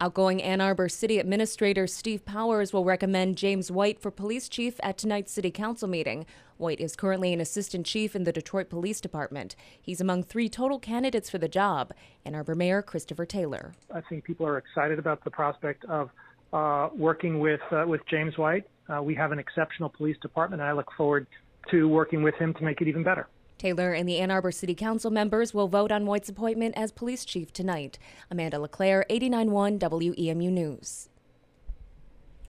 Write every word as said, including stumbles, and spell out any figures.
Outgoing Ann Arbor City Administrator Steve Powers will recommend James White for police chief at tonight's city council meeting. White is currently an assistant chief in the Detroit Police Department. He's among three total candidates for the job. Ann Arbor Mayor Christopher Taylor. I think people are excited about the prospect of uh, working with uh, with James White. Uh, we have an exceptional police department, and I look forward to working with him to make it even better. Taylor and the Ann Arbor City Council members will vote on White's appointment as police chief tonight. Amanda LeClaire, eighty-nine point one W E M U News.